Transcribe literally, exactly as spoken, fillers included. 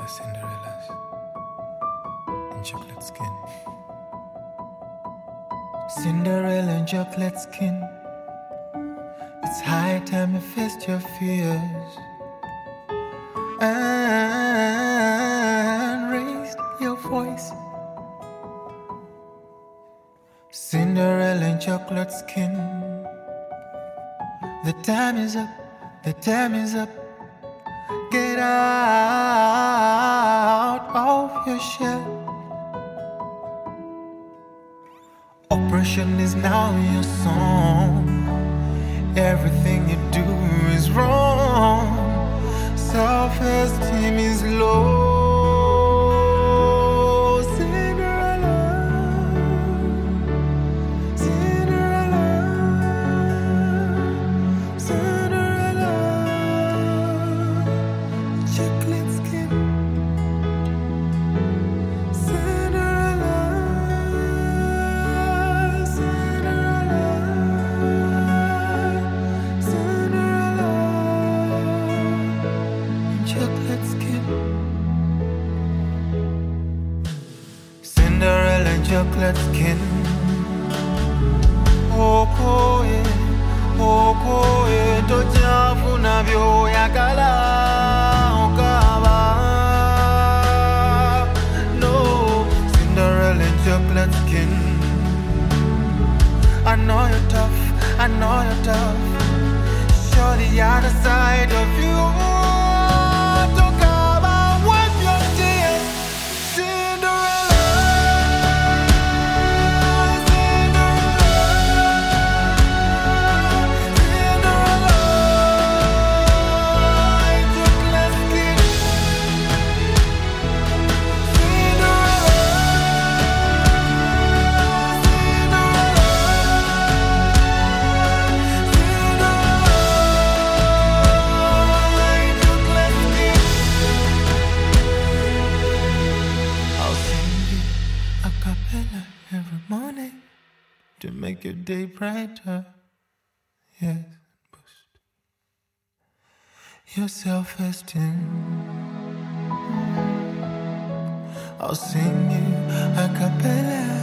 the Cinderellas in chocolate skin. Cinderella in chocolate skin. It's high time you faced your fears and raised your voice. Cinderella in chocolate skin. The time is up, the time is up. Get out of your shell. Oppression is now your song. Everything you do is wrong. Self-esteem is low. Cinderella, Cinderella, Cinderella, chocolate skin. Cinderella, Cinderella, Cinderella, chocolate skin. Cinderella in chocolate skin. Okoye, okoye, tochafuna vyoyagala okaba. No, Cinderella in chocolate skin. I know you're tough, I know you're tough. Show the other side of you. Talk about wipe your tears. Cinderella, Cinderella, Cinderella, in chocolate skin. Cinderella, I'll sing you a cappella every morning to make your day brighter. Yes, boost your self-esteem. I'll sing you a cappella